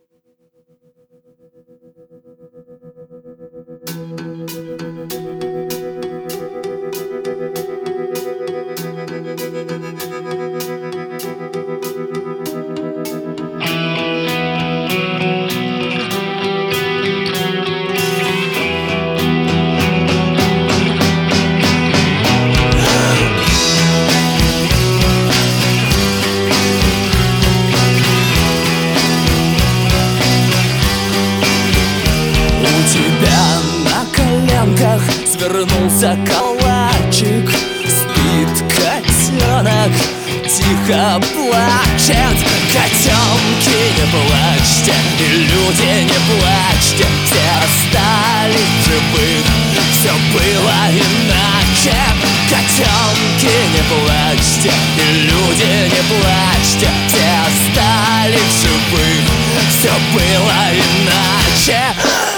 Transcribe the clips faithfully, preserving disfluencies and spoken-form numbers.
Свернулся калачик, спит котенок, тихо плачет. Котенки, не плачьте, и люди, не плачьте, все остались живых, все было иначе. Котенки, не плачьте, и люди, не плачьте, все остались живых, все было иначе.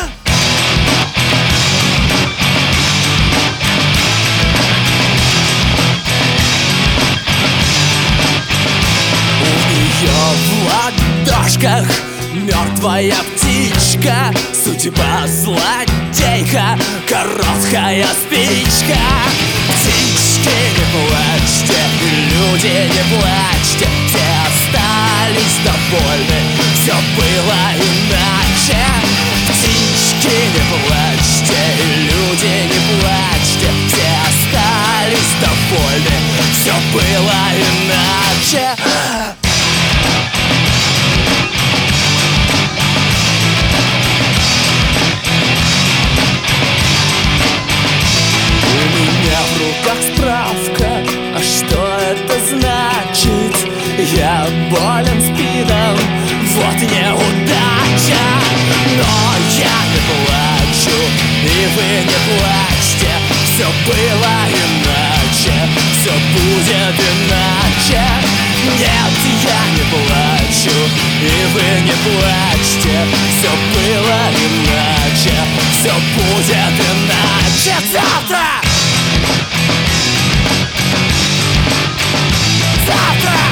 В ладошках мертвая птичка, судьба злодейка, короткая спичка. Птички, не плачьте, и люди, не плачьте, все остались довольны, все было иначе. Птички, не плачьте, и люди, не плачьте, все остались довольны, все было иначе. Справка, а что это значит? Я болен спидом, вот неудача. Но я не плачу, и вы не плачьте, все было иначе, все будет иначе. Нет, я не плачу, и вы не плачьте, все было иначе, все будет иначе завтра. Завтра!